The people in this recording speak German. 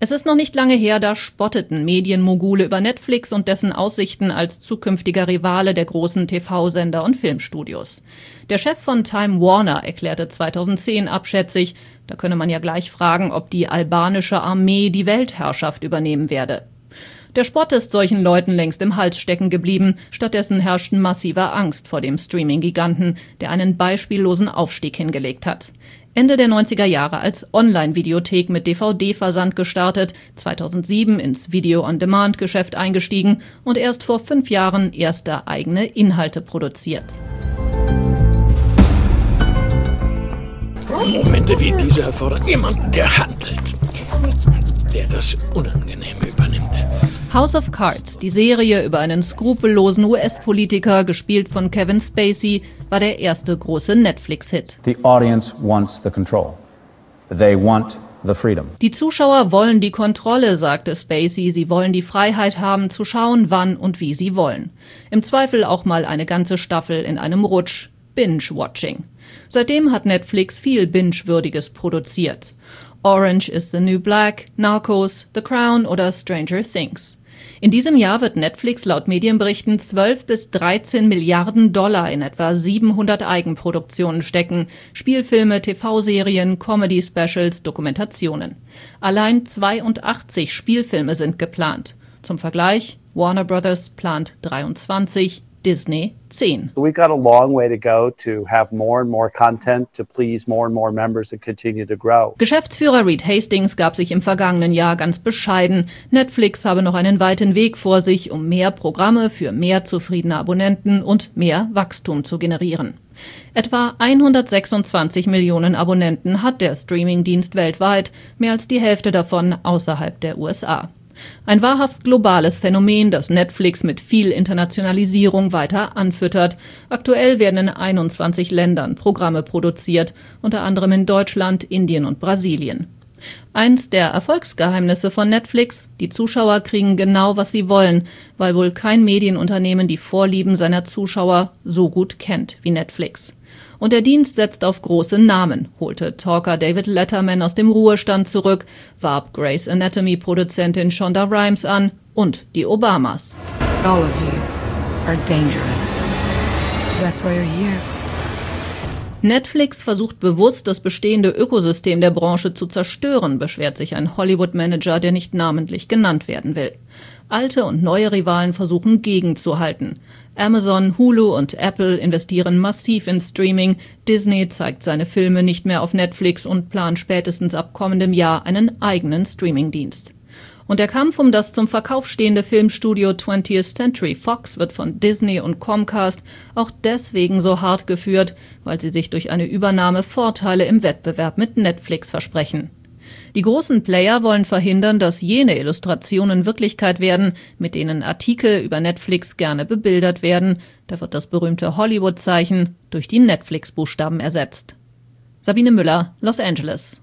Es ist noch nicht lange her, da spotteten Medienmogule über Netflix und dessen Aussichten als zukünftiger Rivale der großen TV-Sender und Filmstudios. Der Chef von Time Warner erklärte 2010 abschätzig, da könne man ja gleich fragen, ob die albanische Armee die Weltherrschaft übernehmen werde. Der Spott ist solchen Leuten längst im Hals stecken geblieben. Stattdessen herrscht massive Angst vor dem Streaming-Giganten, der einen beispiellosen Aufstieg hingelegt hat. Ende der 90er Jahre als Online-Videothek mit DVD-Versand gestartet, 2007 ins Video-on-Demand-Geschäft eingestiegen und erst vor 5 Jahren erste eigene Inhalte produziert. Momente wie diese erfordern jemanden, der handelt, der das Unangenehme übernimmt. House of Cards, die Serie über einen skrupellosen US-Politiker, gespielt von Kevin Spacey, war der erste große Netflix-Hit. The audience wants the control. They want the freedom. Die Zuschauer wollen die Kontrolle, sagte Spacey. Sie wollen die Freiheit haben, zu schauen, wann und wie sie wollen. Im Zweifel auch mal eine ganze Staffel in einem Rutsch. Binge-Watching. Seitdem hat Netflix viel Binge-Würdiges produziert. Orange is the New Black, Narcos, The Crown oder Stranger Things. In diesem Jahr wird Netflix laut Medienberichten 12 bis 13 Milliarden Dollar in etwa 700 Eigenproduktionen stecken. Spielfilme, TV-Serien, Comedy-Specials, Dokumentationen. Allein 82 Spielfilme sind geplant. Zum Vergleich, Warner Brothers plant 23, Disney 10. We've got a long way to go to have more and more content to please more and more members and continue to grow. Geschäftsführer Reed Hastings gab sich im vergangenen Jahr ganz bescheiden. Netflix habe noch einen weiten Weg vor sich, um mehr Programme für mehr zufriedene Abonnenten und mehr Wachstum zu generieren. Etwa 126 Millionen Abonnenten hat der Streamingdienst weltweit, mehr als die Hälfte davon außerhalb der USA. Ein wahrhaft globales Phänomen, das Netflix mit viel Internationalisierung weiter anfüttert. Aktuell werden in 21 Ländern Programme produziert, unter anderem in Deutschland, Indien und Brasilien. Eins der Erfolgsgeheimnisse von Netflix: Die Zuschauer kriegen genau, was sie wollen, weil wohl kein Medienunternehmen die Vorlieben seiner Zuschauer so gut kennt wie Netflix. Und der Dienst setzt auf große Namen, holte Talker David Letterman aus dem Ruhestand zurück, warb Grey's Anatomy-Produzentin Shonda Rhimes an und die Obamas. All of you are dangerous. That's why you're here. Netflix versucht bewusst, das bestehende Ökosystem der Branche zu zerstören, beschwert sich ein Hollywood-Manager, der nicht namentlich genannt werden will. Alte und neue Rivalen versuchen gegenzuhalten. Amazon, Hulu und Apple investieren massiv in Streaming. Disney zeigt seine Filme nicht mehr auf Netflix und plant spätestens ab kommendem Jahr einen eigenen Streamingdienst. Und der Kampf um das zum Verkauf stehende Filmstudio 20th Century Fox wird von Disney und Comcast auch deswegen so hart geführt, weil sie sich durch eine Übernahme Vorteile im Wettbewerb mit Netflix versprechen. Die großen Player wollen verhindern, dass jene Illustrationen Wirklichkeit werden, mit denen Artikel über Netflix gerne bebildert werden. Da wird das berühmte Hollywood-Zeichen durch die Netflix-Buchstaben ersetzt. Sabine Müller, Los Angeles.